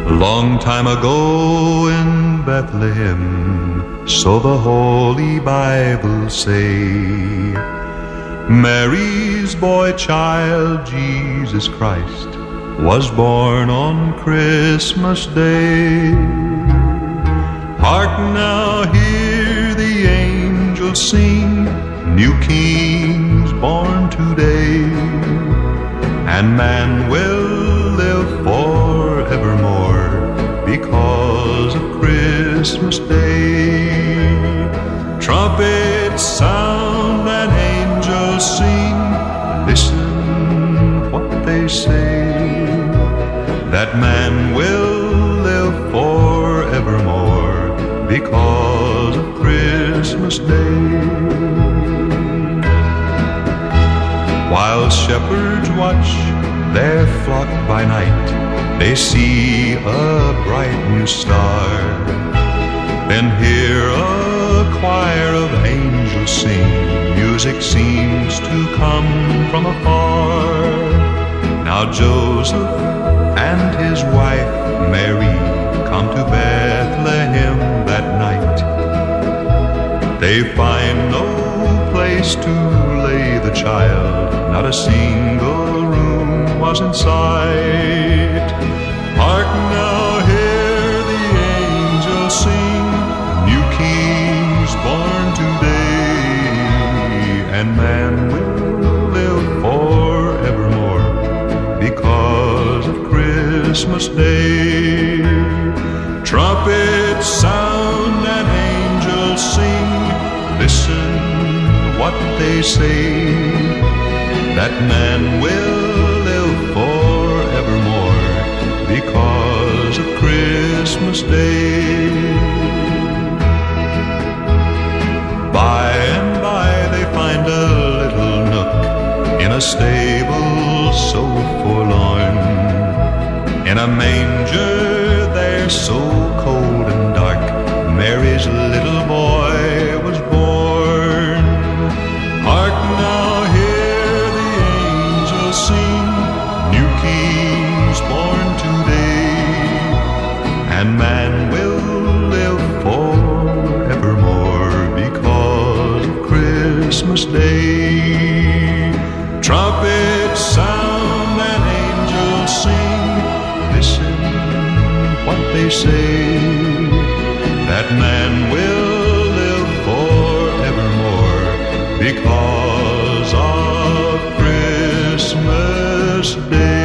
Long time ago in Bethlehem, so the Holy Bible say, Mary's boy child, Jesus Christ, was born on Christmas Day. Hark now, hear the angels sing, new king's born today, and man will live forevermore because of Christmas Day. Trumpets sound and angels sing, listen what they say, that man will live forevermore because of Christmas Day. While shepherds watch their flock by night, they see a bright new star, then hear a choir of angels sing. Music seems to come from afar. Now Joseph and his wife Mary come to Bethlehem that night. They find no place to lay the child, not a single room was in sight. Hark now, hear the angels sing, new king's born today, and man will live forevermore because of Christmas Day. Trumpets sound and angels sing, listen what they say, that man will live forevermore because of Christmas Day. By and by they find a little nook in a stable so forlorn, in a manger there so cold and dark, Mary's little boy was born. Hark now, hear the angels sing, new king's born today, and man will live forevermore because of Christmas Day. Trumpets sound and angels sing, listen what they say, that man will live forevermore because of Christmas Day.